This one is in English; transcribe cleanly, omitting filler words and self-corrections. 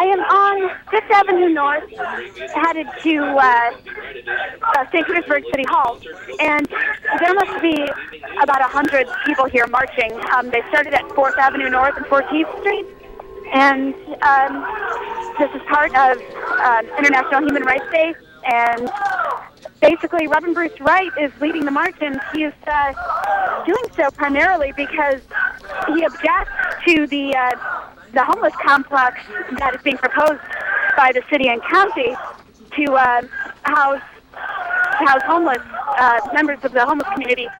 I am on Fifth Avenue North, headed to St. Petersburg City Hall, and there must be about 100 people here marching. They started at 4th Avenue North and 14th Street, and this is part of International Human Rights Day, and basically Reverend Bruce Wright is leading the march, and he is doing so primarily because he objects to the homeless complex that is being proposed by the city and county to house homeless members of the homeless community.